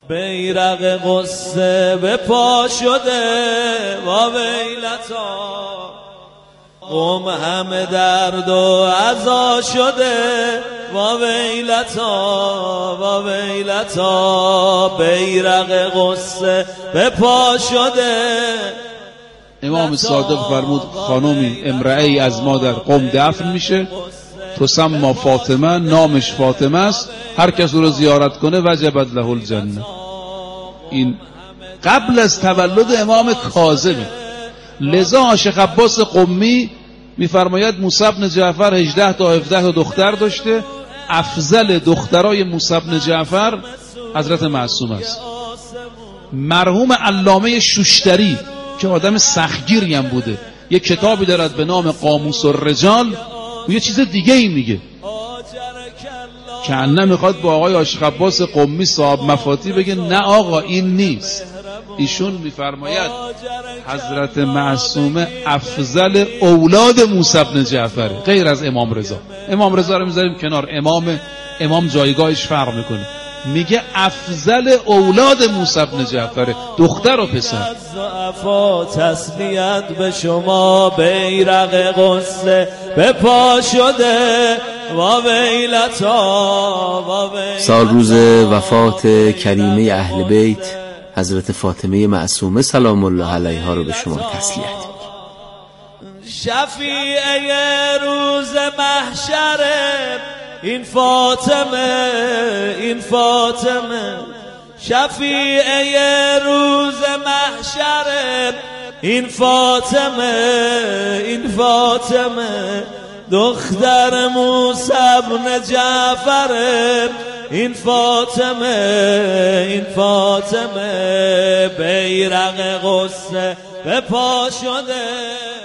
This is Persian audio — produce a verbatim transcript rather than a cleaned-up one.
بیرق غصه به پا شده وا ویلتا، قوم همه درد و عزا شده وا ویلتا وا ویلتا، بیرق غصه به پا شده. امام صادق فرمود خانومی امرئه‌ای از ما در قم دفن میشه، تسمى فاطمه، نامش فاطمه است، هر کس او رو زیارت کنه وجبت له الجنه. این قبل از تولد امام کاظمه. لذا شیخ عباس قمی میفرماید موسی بن جعفر هجده تا هفده تا دختر داشته، افضل دخترای موسی بن جعفر حضرت معصوم است. مرحوم علامه شوشتری که آدم سختگیری هم بوده، یک کتابی دارد به نام قاموس الرجال و یه چیز دیگه ای میگه که انه میخواد با آقای عاشق عباس قمی صاحب مفاتی بگه نه آقا این نیست. ایشون میفرماید حضرت معصومه افضل اولاد موسی بن جعفر غیر از امام رضا. امام رضا رو میذاریم کنار، امام امام جایگاهش فرق میکنه. میگه افضل اولاد موسی بن جعفر، دختر و پسر. تسلیت به شما بیرق غصه به پا شده وا ویلتا وا ویلتا. سال روز وفات کریمه اهل بیت حضرت فاطمه معصومه سلام الله علیها رو به شما تسلیت. شفیع روز محشر این فاطمه این فاطمه، شفیع روز محشر این فاطمه این فاطمه، دختر موسی بن جعفر این فاطمه این فاطمه، بیرق غصه به پا شده.